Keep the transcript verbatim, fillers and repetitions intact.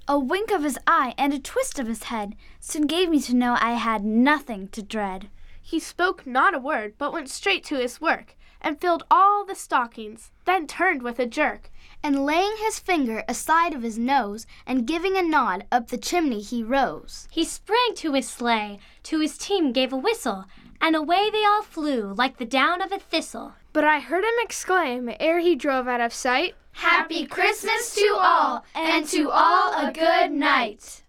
A wink of his eye and a twist of his head soon gave me to know I had nothing to dread. He spoke not a word, but went straight to his work, and filled all the stockings, then turned with a jerk, and laying his finger aside of his nose, and giving a nod, up the chimney he rose. He sprang to his sleigh, to his team gave a whistle, and away they all flew like the down of a thistle. But I heard him exclaim, ere he drove out of sight, Happy Christmas to all, and to all a good night.